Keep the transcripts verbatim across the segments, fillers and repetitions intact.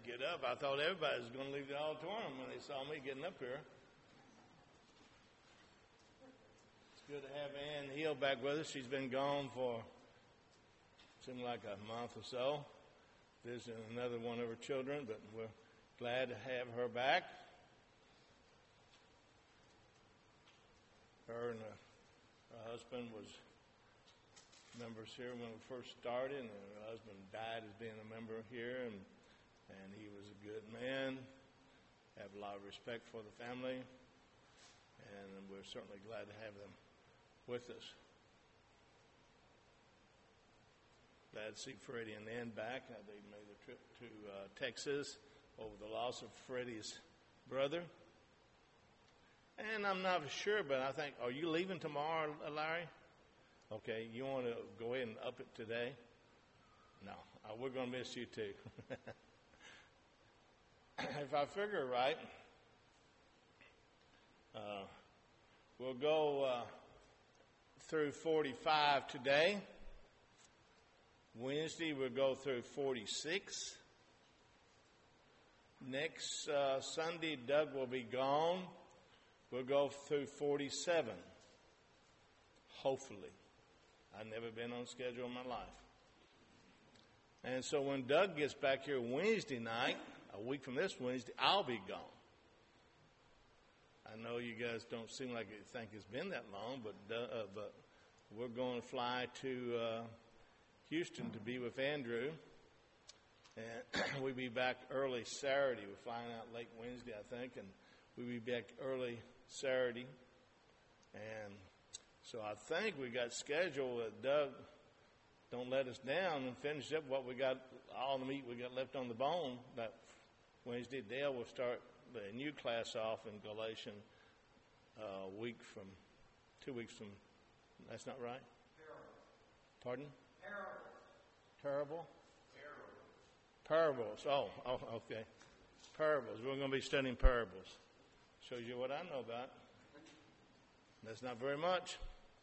get up. I thought everybody was going to leave the auditorium when they saw me getting up here. It's good to have Ann Hill back with us. She's been gone for seemed like a month or so, visiting another one of her children, but we're glad to have her back. Her and her, her husband was members here when we first started, and her husband died as being a member here, and and he was a good man. Have a lot of respect for the family, and we're certainly glad to have them with us. Glad to see Freddie and Ann back. Uh, they made the trip to uh, Texas over the loss of Freddie's brother. And I'm not sure, but I think, are you leaving tomorrow, Larry? Okay, you want to go ahead and up it today? No, uh, we're going to miss you too. If I figure right, uh, we'll go uh, through forty-five today. Wednesday, we'll go through forty-six. Next uh, Sunday, Doug will be gone. We'll go through forty-seven. Hopefully. I've never been on schedule in my life. And so when Doug gets back here Wednesday night, a week from this Wednesday, I'll be gone. I know you guys don't seem like you think it's been that long, but uh, but we're going to fly to uh, Houston to be with Andrew, and we'll be back early Saturday. We're flying out late Wednesday, I think, and we'll be back early Saturday. And so I think we got scheduled that Doug don't let us down and finish up what we got, all the meat we got left on the bone. That Wednesday, Dale will start the new class off in Galatians uh, a week from, two weeks from, that's not right? Terrible. Pardon? Terrible. Terrible? Parables. Oh, oh, okay. Parables. We're going to be studying parables. Shows you what I know about. That's not very much.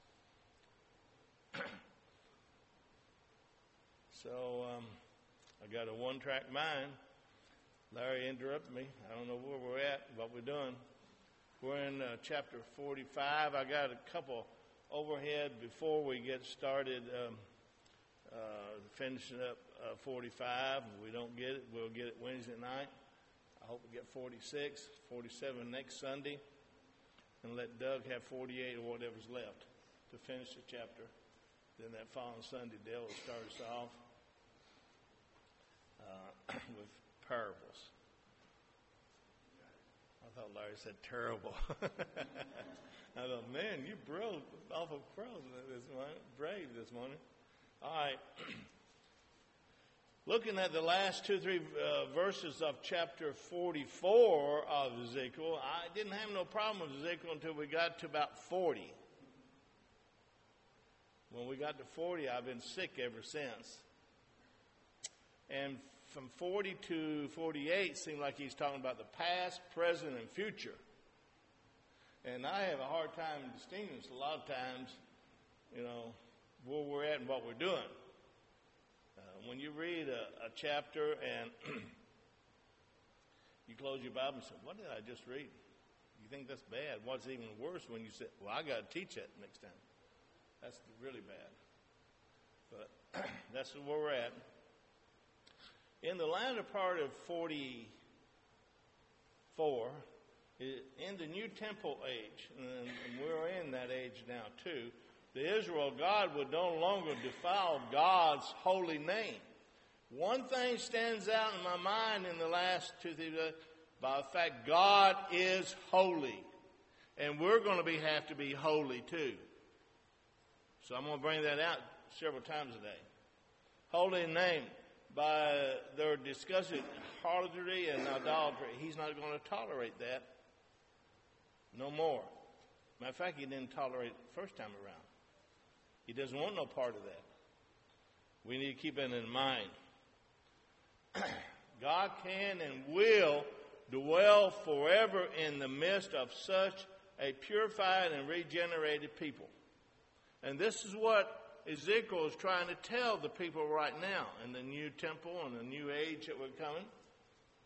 So um, I got a one-track mind. Larry interrupted me. I don't know where we're at, what we're doing. We're in uh, chapter forty-five. I got a couple overhead before we get started um, uh, finishing up uh, forty-five. If we don't get it, we'll get it Wednesday night. I hope we get forty-six, forty-seven next Sunday, and let Doug have forty-eight or whatever's left to finish the chapter. Then that following Sunday, Dale will start us off uh, with parables. I thought Larry said terrible. I thought, man, you bro, awful crows this morning, brave this morning. All right. Looking at the last two, three uh, verses of chapter forty-four of Ezekiel, I didn't have no problem with Ezekiel until we got to about forty. When we got to forty, I've been sick ever since. And from forty to forty-eight, seemed like he's talking about the past, present, and future. And I have a hard time distinguishing a lot of times, you know, where we're at and what we're doing. Uh, when you read a, a chapter and you close your Bible and say, what did I just read? You think that's bad. What's even worse when you say, well, I got to teach that next time. That's really bad. But that's where we're at. In the latter part of forty-four, in the New Temple age, and we're in that age now too, the Israel God would no longer defile God's holy name. One thing stands out in my mind in the last two things, by the fact God is holy. And we're going to be have to be holy too. So I'm going to bring that out several times today. Holy name. By their discussing harlotry and idolatry, he's not going to tolerate that no more. Matter of fact, he didn't tolerate it the first time around. He doesn't want no part of that. We need to keep it in mind. God can and will dwell forever in the midst of such a purified and regenerated people. And this is what Ezekiel is trying to tell the people right now in the new temple and the new age that we're coming.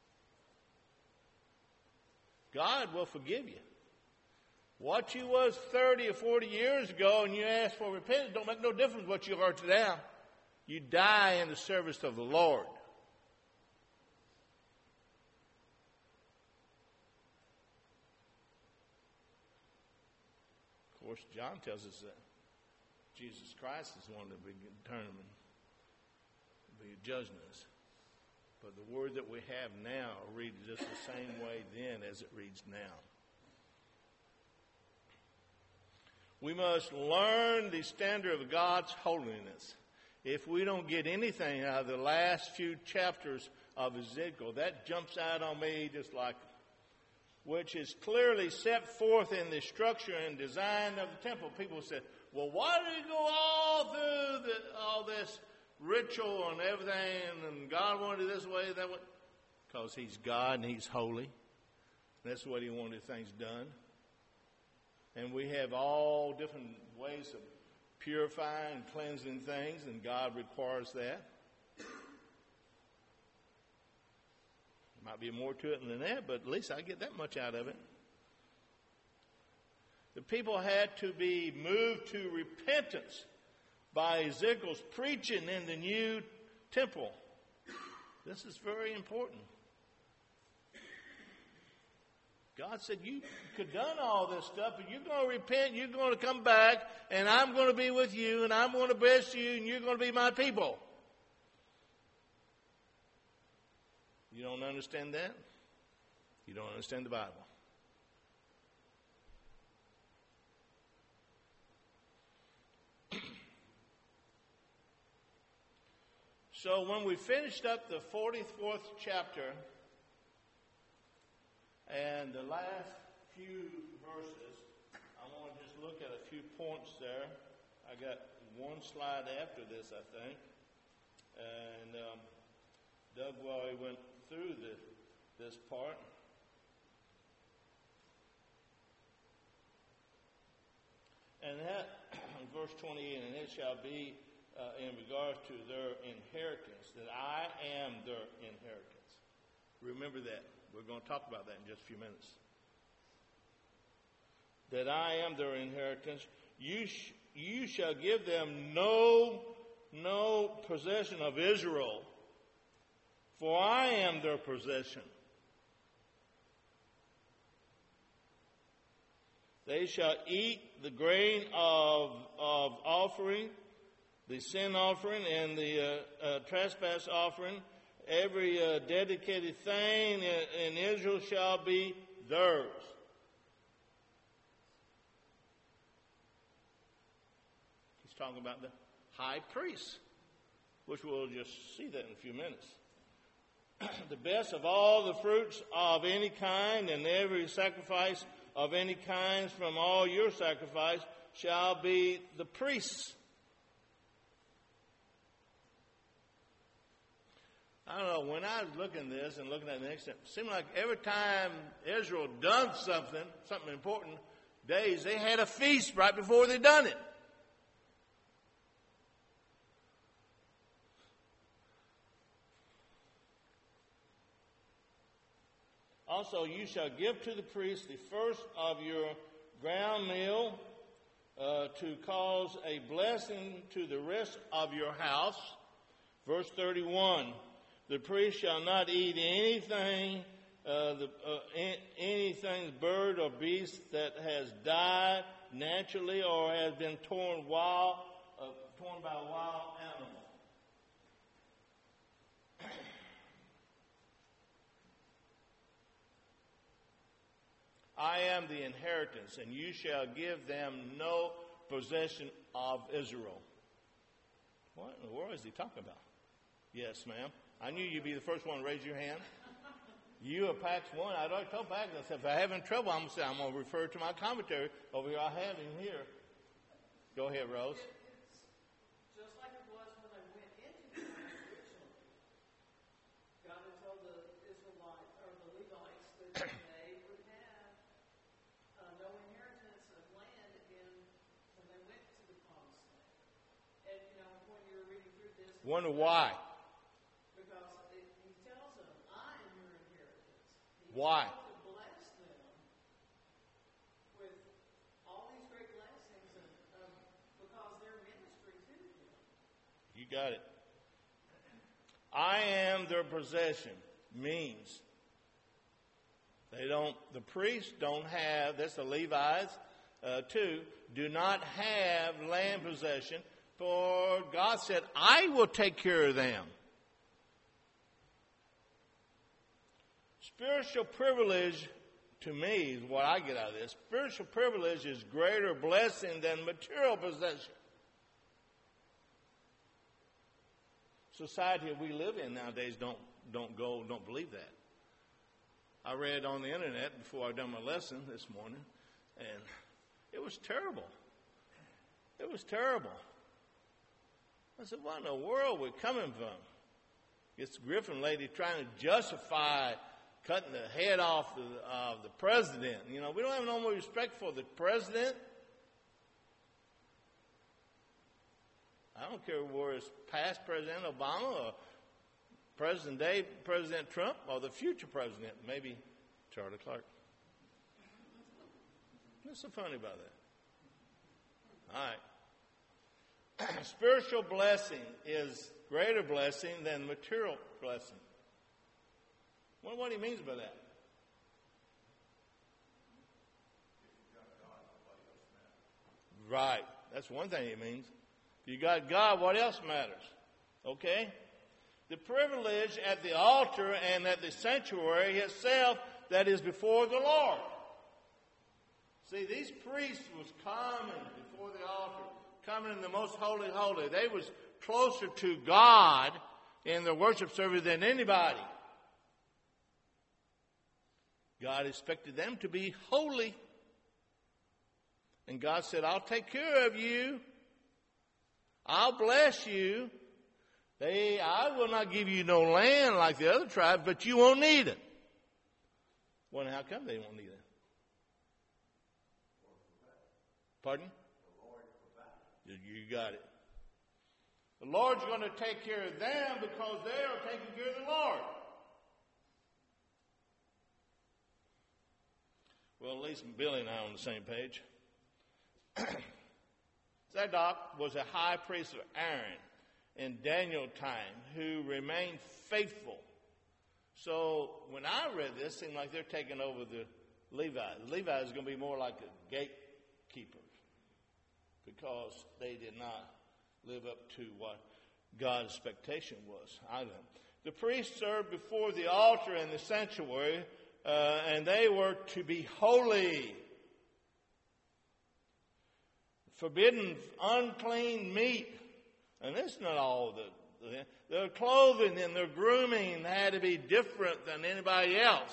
God will forgive you. What you was thirty or forty years ago and you asked for repentance don't make no difference what you are today. You die in the service of the Lord. Of course, John tells us that Jesus Christ is the one that will determine, be judging us. But the word that we have now reads just the same way then as it reads now. We must learn the standard of God's holiness. If we don't get anything out of the last few chapters of Ezekiel, that jumps out on me just like, which is clearly set forth in the structure and design of the temple. People said, well, why did he go all through the, all this ritual and everything, and God wanted it this way, that way? Because he's God and he's holy. That's what he wanted things done. And we have all different ways of purifying and cleansing things, and God requires that. Might be more to it than that, but at least I get that much out of it. The people had to be moved to repentance by Ezekiel's preaching in the new temple. This is very important. God said, you could have done all this stuff, but you're going to repent, you're going to come back, and I'm going to be with you, and I'm going to bless you, and you're going to be my people. You don't understand that? You don't understand the Bible. So when we finished up the forty-fourth chapter, and the last few verses, I want to just look at a few points there. I got one slide after this, I think. And um, Doug Wally went through the, this part. And that, verse twenty-eight, and it shall be uh, in regards to their inheritance, that I am their inheritance. Remember that. We're going to talk about that in just a few minutes. That I am their inheritance. You sh- you shall give them no, no possession of Israel, for I am their possession. They shall eat the grain of, of offering, the sin offering, and the uh, uh, trespass offering. Every uh, dedicated thing in, in Israel shall be theirs. He's talking about the high priest, which we'll just see that in a few minutes. The best of all the fruits of any kind and every sacrifice of any kind from all your sacrifice shall be the priest's. I don't know, when I was looking at this and looking at the next step, it seemed like every time Israel done something, something important, days, they had a feast right before they done it. Also, you shall give to the priest the first of your ground meal uh, to cause a blessing to the rest of your house. Verse thirty-one. The priest shall not eat anything, uh, the, uh, anything, bird or beast that has died naturally or has been torn wild, uh, torn by a wild animal. I am the inheritance, and you shall give them no possession of Israel. What in the world is he talking about? Yes, ma'am. I knew you'd be the first one to raise your hand. You are Pax one. I'd already told Pax, I said, if I have any trouble, I'm going to say, I'm going to refer to my commentary over here. I have him here. Go ahead, Rose. It's just like it was when they went into the land originally. God had told the Israelites, or the Levites, that they would have uh, no inheritance of land in, when they went to the promised land. And, you know, when you're reading through this... Wonder why. Why? Why? To bless them You got it. I am their possession means they don't, the priests don't have, that's the Levites uh, too, do not have land possession, for God said, I will take care of them. Spiritual privilege, to me, is what I get out of this. Spiritual privilege is greater blessing than material possession. Society we live in nowadays don't don't go don't believe that. I read on the internet before I done my lesson this morning, and it was terrible. It was terrible. I said, what in the world are we coming from? This Griffin lady trying to justify cutting the head off of the, uh, the president. You know, we don't have no more respect for the president. I don't care whether it's past President Obama or President Day, President Trump, or the future president, maybe Charlie Clark. What's so funny about that? All right. Spiritual blessing is greater blessing than material blessing. Well, what he means by that? Right. That's one thing he means. You got God, what else matters? Okay? The privilege at the altar and at the sanctuary itself that is before the Lord. See, these priests was coming before the altar, coming in the most holy holy. They was closer to God in their worship service than anybody. God expected them to be holy. And God said, I'll take care of you. I'll bless you. They, I will not give you no land like the other tribes, but you won't need it. Well, how come they won't need it? Pardon? You, you got it. The Lord's going to take care of them because they are taking care of the Lord. Well, at least Billy and I are on the same page. Zadok was a high priest of Aaron in Daniel's time who remained faithful. So when I read this, it seemed like they're taking over the Levi. The Levi is going to be more like a gatekeeper because they did not live up to what God's expectation was out of them. The priests served before the altar in the sanctuary, uh, and they were to be holy. Forbidden unclean meat. And that's not all the, the their clothing and their grooming had to be different than anybody else.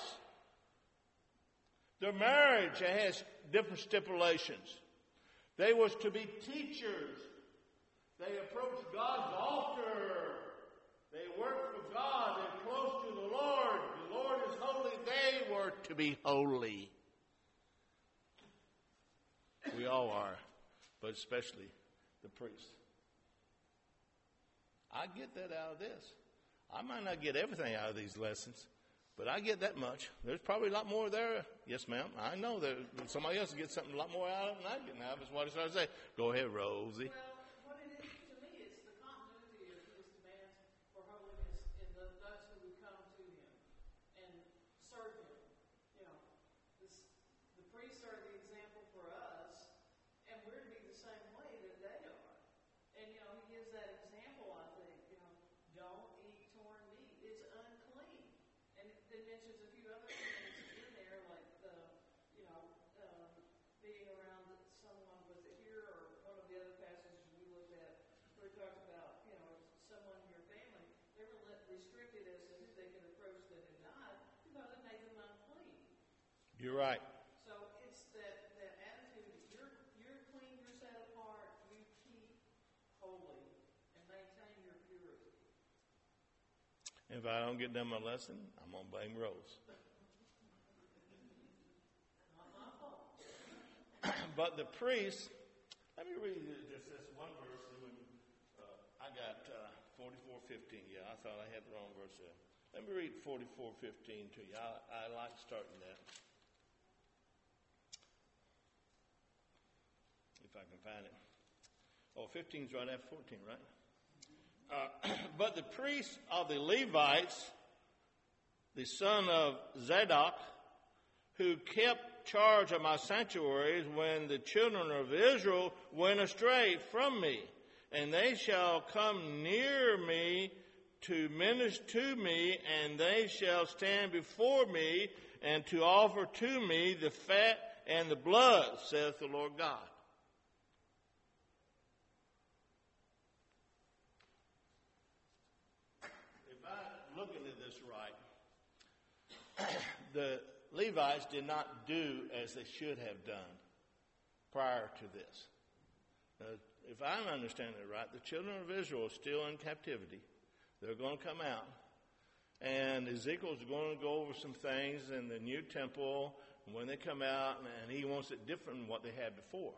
Their marriage has different stipulations. They was to be teachers. They approached God's altar. They worked for God. They're close to the Lord. The Lord is holy. They were to be holy. We all are, but especially the priests. I get that out of this. I might not get everything out of these lessons, but I get that much. There's probably a lot more there. Yes, ma'am. I know that somebody else gets something a lot more out of it than I get now. That's what I started to say. Go ahead, Rosie. Well, what it is to me, it's the continuity of his demands for holiness in the, those who would come to him and serve him. You know, this, the priests are the example for us, and we're to be the same way that they are. And, you know, he gives that example, I think, you know, don't eat torn meat. It's unclean. And it, it mentions a few other things in there, like, the, you know, um, being around someone, was it here or one of the other passages we looked at, where it talked about, you know, someone in your family, they were let, restricted as to who they could approach that had died because it made them unclean. You're right. So it's that, that attitude that you're, you're clean, you're set apart, you keep holy and maintain your purity. If I don't get done my lesson, I'm going to blame Rose. Not my fault. But the priests, let me read just this one verse. Uh, I got uh, forty-four fifteen. Yeah, I thought I had the wrong verse there. Let me read forty-four fifteen to you. I, I like starting that. If I can find it. Oh, fifteen's right after fourteen, right? Uh, but the priests of the Levites, the son of Zadok, who kept charge of my sanctuaries when the children of Israel went astray from me, and they shall come near me to minister to me, and they shall stand before me and to offer to me the fat and the blood, saith the Lord God. If I'm looking at this right, the Levites did not do as they should have done prior to this. Uh, if I'm understanding it right, the children of Israel are still in captivity. They're going to come out. And Ezekiel's going to go over some things in the new temple when they come out, and he wants it different than what they had before.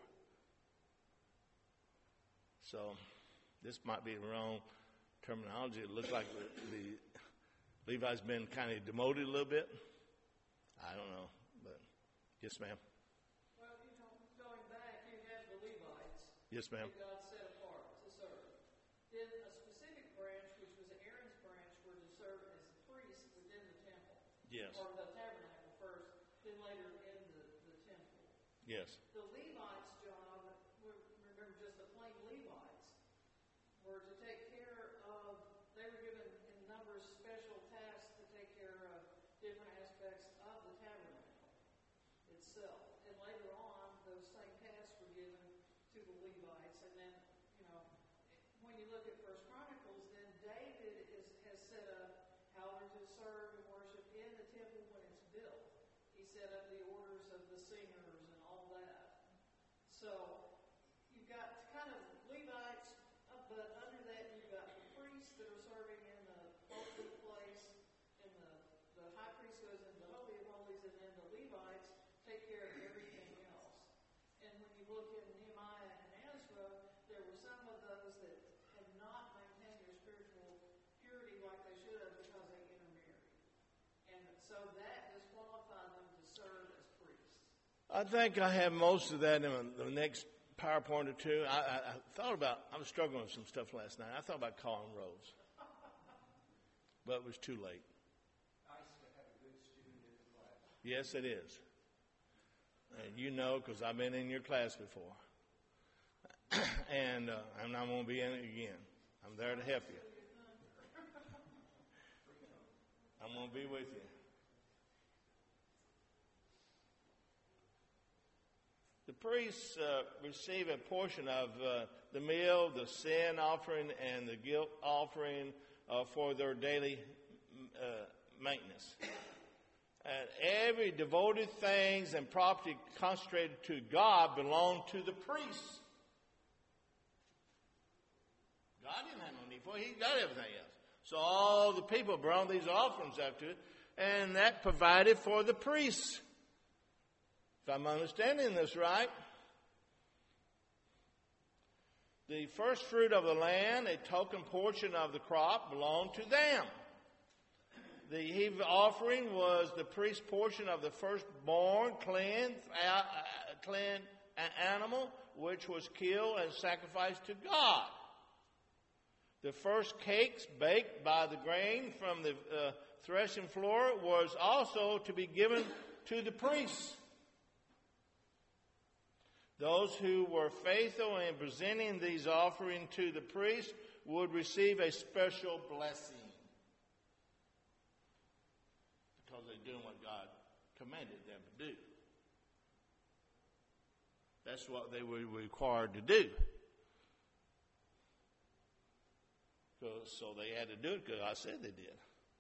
So this might be the wrong terminology. It looks like the, the Levi's been kind of demoted a little bit. I don't know, but yes, ma'am. Well, you know, going back, you have the Levites. Yes, ma'am. That God set apart to serve. Then a specific branch, which was Aaron's branch, were to serve as priests within the temple. Yes. Or the tabernacle first, then later in the, the temple. Yes. The Levites' job, were, remember just the plain Levites, were to take care of, they were given in numbers special tasks to take care of different aspects of the tabernacle itself. And later on, those same tasks were given to the Levites. And then, you know, when you look at First Chronicles, then David is, has set up how they're to serve and worship in the temple when it's built. He set up the orders of the singers and all that. So you've got kind of Levites, uh, but under that you've got the priests that are serving in the holy place, and the, the high priest goes into the Holy of Holies, and then the Levites take care of everything else. And when you look in Nehemiah and Ezra, there were some of those that had not maintained their spiritual purity like they should have because they intermarried. And so that disqualified them to serve as priests. I think I have most of that in the next PowerPoint or two. I, I, I thought about, I was struggling with some stuff last night. I thought about calling Rose, but it was too late. Nice to have a good student in the class. Yes, it is. And you know, because I've been in your class before. and uh, I'm not going to be in it again. I'm there to help you. I'm going to be with you. The priests uh, receive a portion of uh, the meal, the sin offering, and the guilt offering uh, for their daily uh, maintenance. And every devoted things and property consecrated to God belong to the priests. God didn't have no need for it. He got everything else. So all the people brought these offerings up to it, and that provided for the priests. If I'm understanding this right, the first fruit of the land, a token portion of the crop, belonged to them. The heave offering was the priest's portion of the firstborn clean, uh, clean animal, which was killed and sacrificed to God. The first cakes baked by the grain from the uh, threshing floor was also to be given to the priests. Those who were faithful in presenting these offerings to the priest would receive a special blessing because they're doing what God commanded them to do. That's what they were required to do. So they had to do it because I said they did.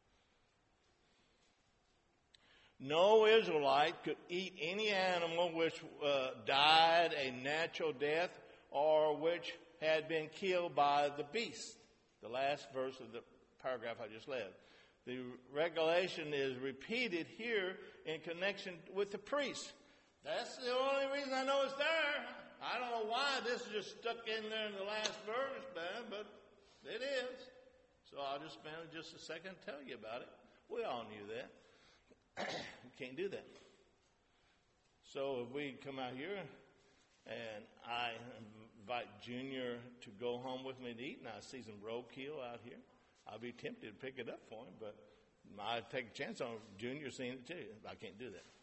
No Israelite could eat any animal which uh, died a natural death or which had been killed by the beast. The last verse of the paragraph I just read. The regulation is repeated here in connection with the priest. That's the only reason I know it's there. I don't know why this is just stuck in there in the last verse, man, but it is. So I'll just spend just a second to tell you about it. We all knew that. You can't do that. So if we come out here and I invite Junior to go home with me to eat, and I see some roadkill out here. I'll be tempted to pick it up for him, but I'd take a chance on Junior seeing it too. I can't do that.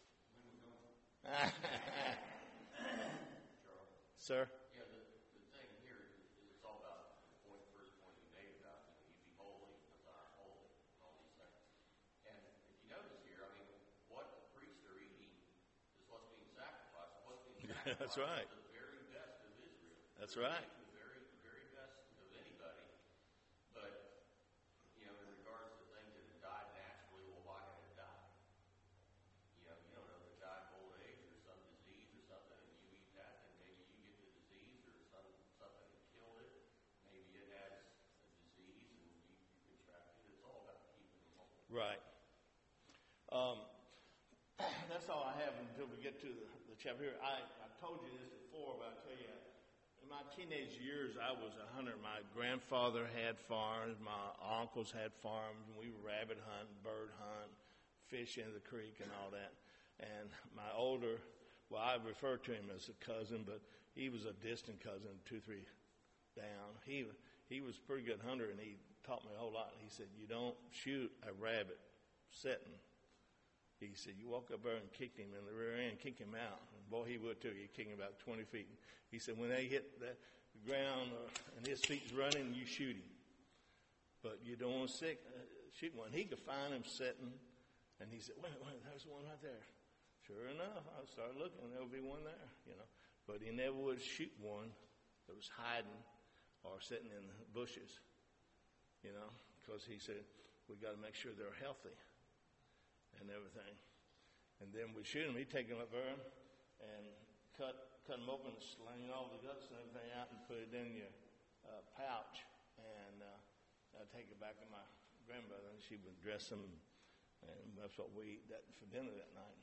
Sir? Yeah, the, the thing here is, is it's all about the point, first point you made about, you know, you be holy because I am holy, and all these things. And if you notice here, I mean, what the priests are eating is what's being sacrificed. What's being sacrificed That's right. is the very best of Israel. That's right. The very, very best of anybody. But, you know, in regards to things that have died naturally, well, why have it died? You know, you don't know if it died of old age or some disease or something, and you eat that, and maybe you get the disease or some something that killed it. Maybe it has a disease and you, you contract it. It's all about keeping them whole. Right. Um, that's all I have until we get to the, the chapter here. I, I told you this before, but I tell you, in my teenage years, I was a hunter. My grandfather had farms. My uncles had farms. And we would rabbit hunt, bird hunt, fish in the creek and all that. And my older, well, I refer to him as a cousin, but he was a distant cousin, two, three down. He he was a pretty good hunter, and he taught me a whole lot. He said, you don't shoot a rabbit sitting. He said, you walk up there and kick him in the rear end, kick him out. And boy, he would too. He'd kick him about twenty feet. He said, when they hit the ground uh, and his feet's running, you shoot him. But you don't want to sick, uh, shoot one. He could find him sitting, and he said, wait, wait, there's one right there. Sure enough, I started looking, and there would be one there, you know. But he never would shoot one that was hiding or sitting in the bushes, you know, because he said, we got to make sure they're healthy and everything. And then we shoot them. He'd take them up there and cut cut them open, sling all the guts and everything out, and put it in your uh, pouch. And uh, I'd take it back to my grandmother, and she would dress them, and that's what we eat that for dinner that night.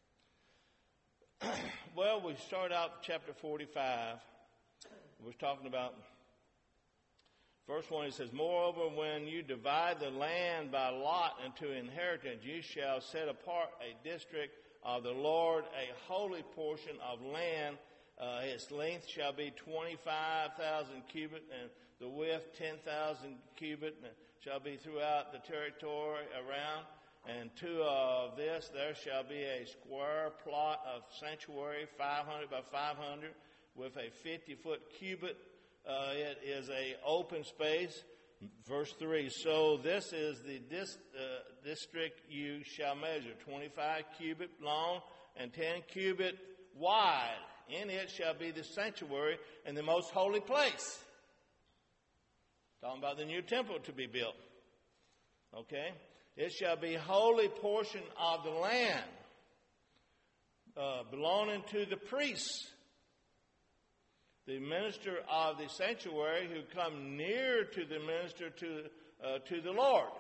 Well, we start out chapter forty-five. We're talking about, first one, it says, moreover, when you divide the land by lot into inheritance, you shall set apart a district of the Lord, a holy portion of land. Uh, its length shall be twenty-five thousand cubit, and the width ten thousand cubit, and it shall be throughout the territory around. And to of uh, this there shall be a square plot of sanctuary, five hundred by five hundred, with a fifty-foot cubit. Uh, it is a open space. Verse three, so this is the dis, uh, district you shall measure, twenty-five cubit long and ten cubit wide. In it shall be the sanctuary and the most holy place. Talking about the new temple to be built. Okay? It shall be holy portion of the land, uh, belonging to the priests, the minister of the sanctuary, who come near to the minister to uh, to the Lord.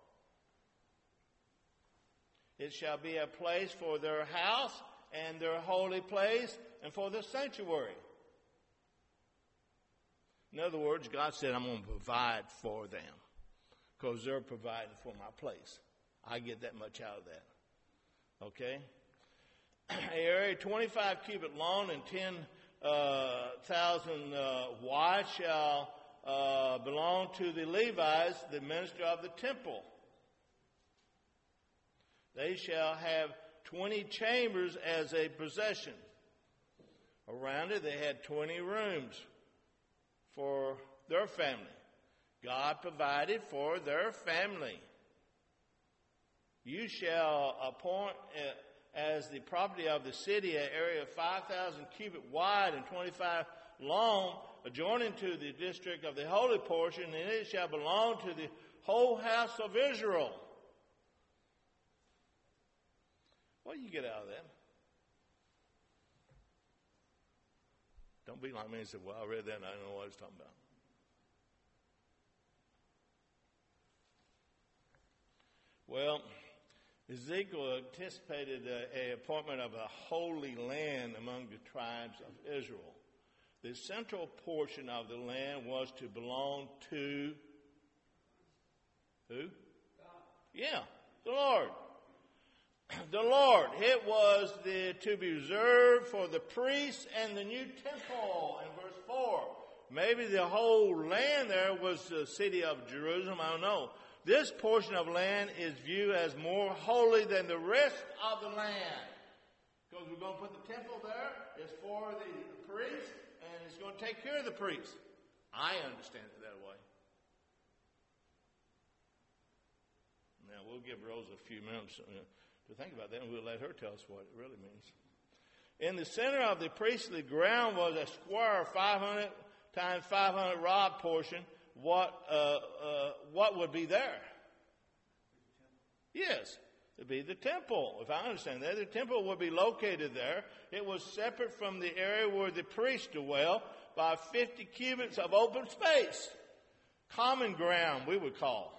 It shall be a place for their house and their holy place and for the sanctuary. In other words, God said, I'm going to provide for them because they're providing for my place. I get that much out of that. Okay? An area twenty-five cubit long and ten uh, thousand uh, wide shall uh, belong to the Levites, the minister of the temple. They shall have twenty chambers as a possession. Around it, they had twenty rooms for their family. God provided for their family. You shall appoint uh, as the property of the city an area of five thousand cubit wide and twenty-five long, adjoining to the district of the holy portion, and it shall belong to the whole house of Israel. What do you get out of that? Don't be like me and say, well, I read that and I don't know what I was talking about. Well, Ezekiel anticipated an appointment of a holy land among the tribes of Israel. The central portion of the land was to belong to who? God. Yeah, the Lord. The Lord. It was the, to be reserved for the priests and the new temple. In verse four. Maybe the whole land there was the city of Jerusalem. I don't know. This portion of land is viewed as more holy than the rest of the land. Because we're going to put the temple there. It's for the priests, and it's going to take care of the priests. I understand it that way. Now, we'll give Rose a few minutes to think about that, and we'll let her tell us what it really means. In the center of the priestly ground was a square five hundred times five hundred rod portion. What uh, uh, what would be there? Yes, it'd be the temple. If I understand that, the temple would be located there. It was separate from the area where the priests dwell by fifty cubits of open space. Common ground, we would call.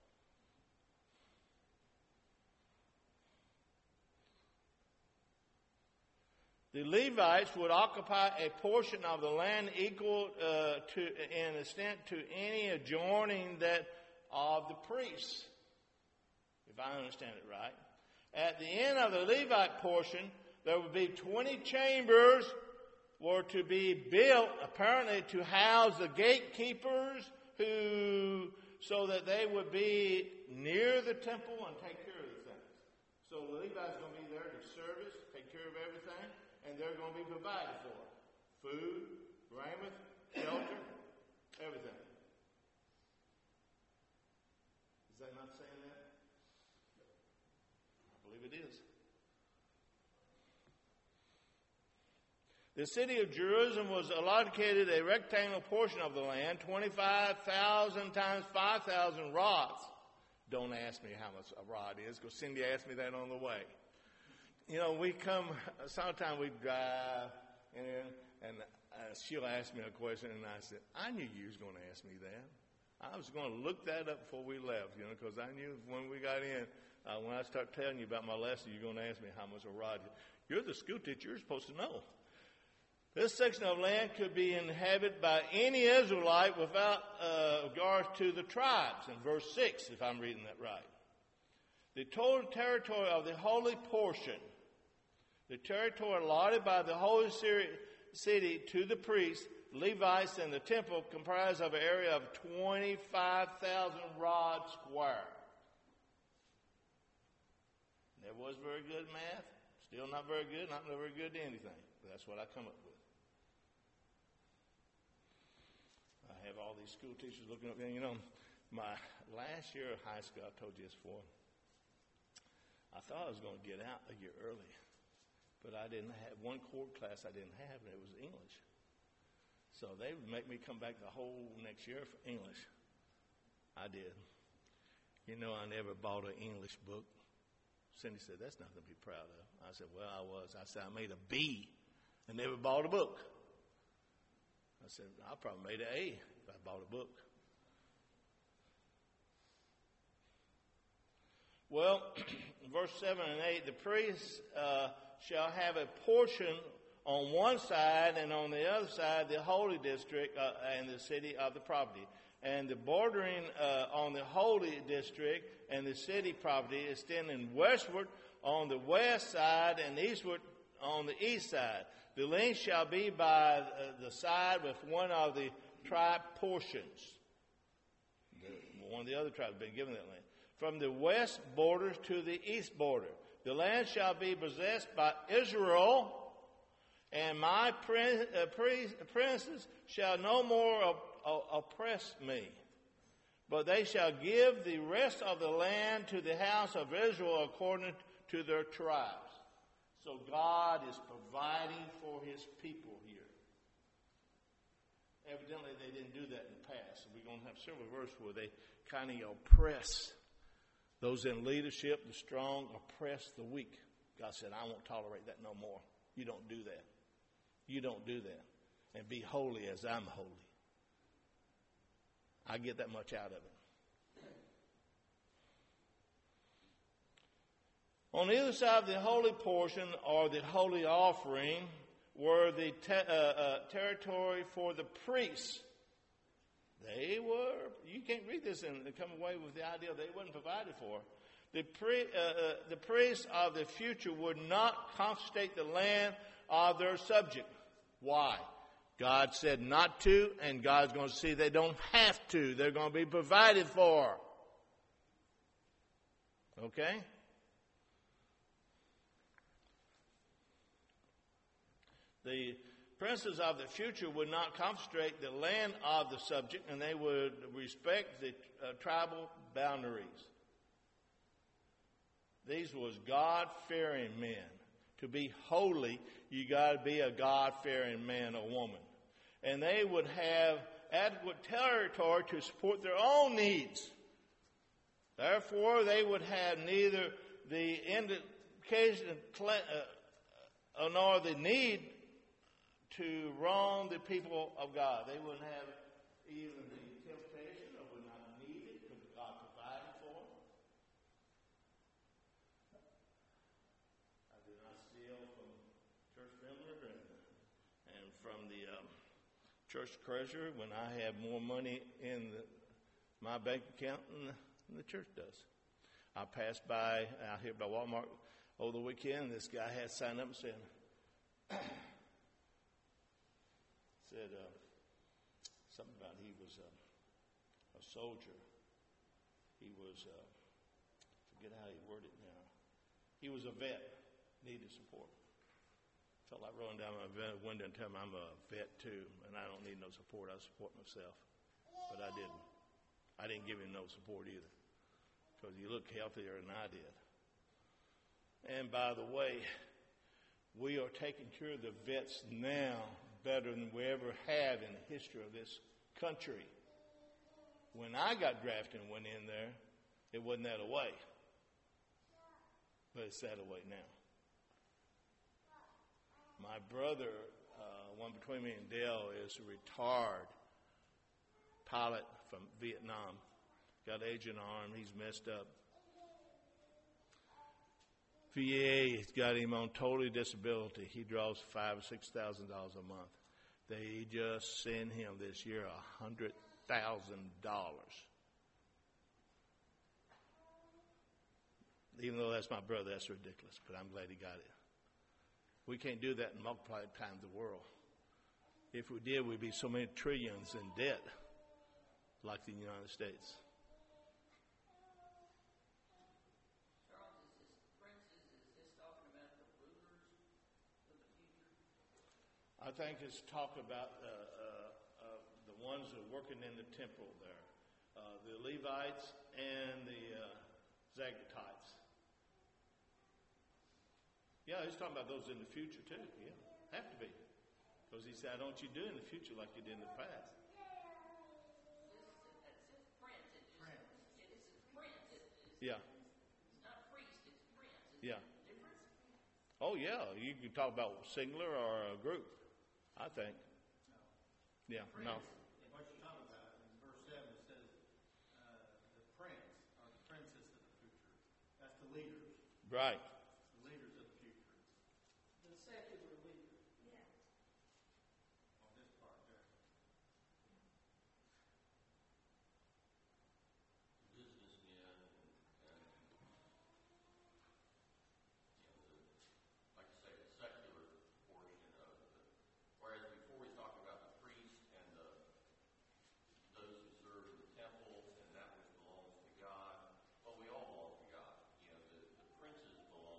The Levites would occupy a portion of the land equal uh, to, in extent to any adjoining that of the priests, if I understand it right. At the end of the Levite portion, there would be twenty chambers were to be built, apparently to house the gatekeepers, who so that they would be near the temple and take care of the things. So the Levites are going to be there to service, take care of everything. And they're going to be provided for. Food, raiment, shelter, everything. Is that not saying that? I believe it is. The city of Jerusalem was allocated a rectangular portion of the land, twenty-five thousand times five thousand rods. Don't ask me how much a rod is, because Cindy asked me that on the way. You know, we come, sometimes we drive, and, and uh, she'll ask me a question, and I said, I knew you was going to ask me that. I was going to look that up before we left, you know, because I knew when we got in, uh, when I start telling you about my lesson, you're going to ask me how much a rod is. You're the school teacher, you're supposed to know. This section of land could be inhabited by any Israelite without uh, regard to the tribes, in verse six, if I'm reading that right. The total territory of the holy portion, the territory allotted by the holy city to the priests, Levites, and the temple comprised of an area of twenty-five thousand rods square. Never was very good at math. Still not very good. Not very good at anything. But that's what I come up with. I have all these school teachers looking up there. You know, my last year of high school, I told you this before, I thought I was going to get out a year early. But I didn't have one core class I didn't have, and it was English. So they would make me come back the whole next year for English. I did. You know, I never bought an English book. Cindy said, that's nothing to be proud of. I said, well, I was. I said, I made a B and never bought a book. I said, I probably made an A if I bought a book. Well, verse seven and eight, the priests uh, shall have a portion on one side, and on the other side the holy district uh, and the city of the property. And the bordering uh, on the holy district and the city property extending westward on the west side and eastward on the east side. The length shall be by uh, the side with one of the tribe portions. The, one of the other tribes have been given that land. From the west borders to the east border. The land shall be possessed by Israel, and my prin- uh, pri- princes shall no more op- op- oppress me. But they shall give the rest of the land to the house of Israel according to their tribes. So God is providing for his people here. Evidently they didn't do that in the past. So we're going to have several verses where they kind of oppress those in leadership. The strong oppress the weak. God said, I won't tolerate that no more. You don't do that. You don't do that. And be holy as I'm holy. I get that much out of it. On either side of the holy portion, or the holy offering, were the te- uh, uh, territory for the priests. They were, you can't read this and come away with the idea they wasn't provided for. The, pre, uh, uh, the priests of the future would not confiscate the land of their subject. Why? God said not to, and God's going to see they don't have to. They're going to be provided for. Okay? The princes of the future would not confiscate the land of the subject, and they would respect the uh, tribal boundaries. These was God-fearing men. To be holy, you got to be a God-fearing man or woman. And they would have adequate territory to support their own needs. Therefore, they would have neither the indication uh, nor the need to wrong the people of God. They wouldn't have even the temptation or would not need it because God provided for them. I do not steal from church member and, and from the um, church treasurer when I have more money in the, my bank account than the, than the church does. I passed by out here by Walmart over the weekend, and this guy had signed up and said, said uh, something about he was uh, a soldier. He was, uh, forget how he worded it now. He was a vet, needed support. Felt like rolling down my window and telling him I'm a vet too, and I don't need no support. I support myself. But I didn't. I didn't give him no support either because he looked healthier than I did. And by the way, we are taking care of the vets now better than we ever have in the history of this country. When I got drafted and went in there, it wasn't that way. But it's that way now. My brother, uh, one between me and Dale, is a retired pilot from Vietnam. Got Agent Arm. He's messed up. V A has got him on total disability. He draws five or six thousand dollars a month. They just sent him this year a hundred thousand dollars. Even though that's my brother, that's ridiculous. But I'm glad he got it. We can't do that and multiply it times the world. If we did, we'd be so many trillions in debt, like the United States. I think it's talk about uh, uh, uh, the ones that are working in the temple there, uh, the Levites and the uh, Zagathites. Yeah, he's talking about those in the future too. Yeah, have to be, because he said, "I don't you do in the future like you did in the past." Yeah. It's not priest, it's prince. Yeah. Oh yeah, you can talk about singular or a group. I think. No. Yeah, prince, no. What you're talking about in verse seven, it says uh, the prince or the princess of the future. That's the leaders. Right. The leaders of the future. The secular leader. Yeah. On this part there. Businessmen and, and you know, the, like you say, the secular portion of it. Whereas before we talked about the priest and the those who serve in the temple and that which belongs to God. Well, we all belong to God. You know, the, the princes belong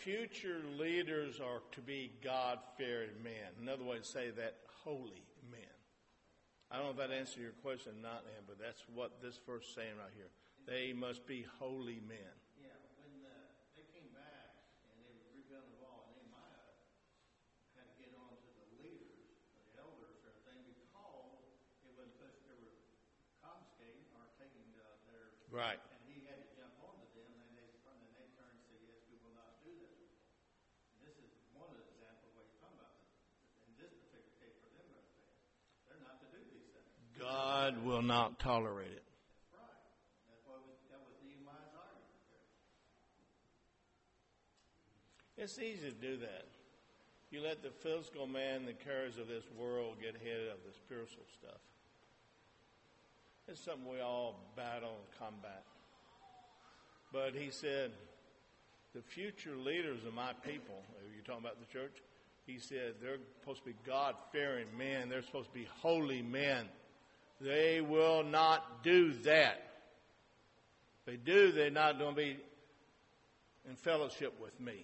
future leaders are to be God-fearing men. Another way to say that, holy men. I don't know if that answers your question or not, Ann, but that's what this verse is saying right here. They must be holy men. Yeah, when uh, they came back and they were rebuilding the wall, Nehemiah had to get on to the leaders, the elders, or everything, because it was pushed, they were confiscating or taking uh, their, Right. and he had to jump onto them, and they, and they turned and said, yes, we will not do this. And this is one of the examples what you're talking about. In this particular case for them, they're not to do these things. God will not tolerate it. That's right. That's what was, that was Nehemiah's argument there. It's easy to do that. You let the physical man, the cares of this world get ahead of the spiritual stuff. It's something we all battle and combat. But he said, the future leaders of my people, you're talking about the church, he said they're supposed to be God-fearing men. They're supposed to be holy men. They will not do that. If they do, they're not going to be in fellowship with me.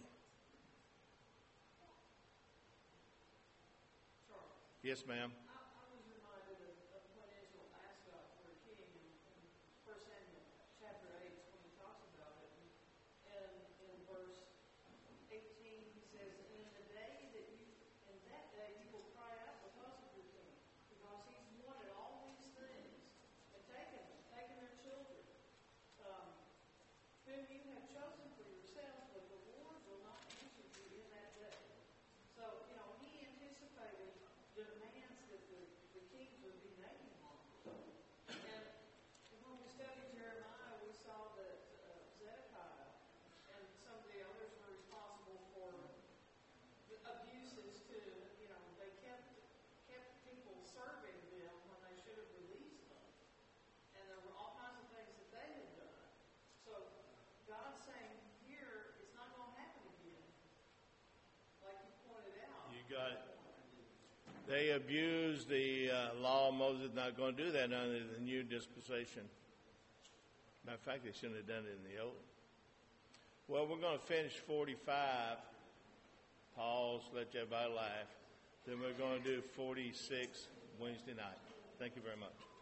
Yes, ma'am. I, I was reminded of, of when Israel asked God for a king in, in First Samuel chapter eight when he talks about it. And, and in verse eighteen he says, "And in the day that you, in that day you will cry out because of your king, because he's wanted all these things and taken them, taken their children, um, whom you have chosen for yourselves, but the Lord will not answer you in that day." So, you know, he anticipated the demands that the, the kings would be making on him. And when we studied Jeremiah, we saw that uh, Zedekiah and some of the others were responsible for the abuses too. You know, they kept kept people serving them when they should have released them. And there were all kinds of things that they had done. So God's saying here, it's not going to happen again, like you pointed out. You got it. They abused the uh, law of Moses, not going to do that under the new dispensation. Matter of fact, they shouldn't have done it in the old. Well, we're going to finish forty-five. Pause, let everybody laugh. Then we're going to do forty-six Wednesday night. Thank you very much.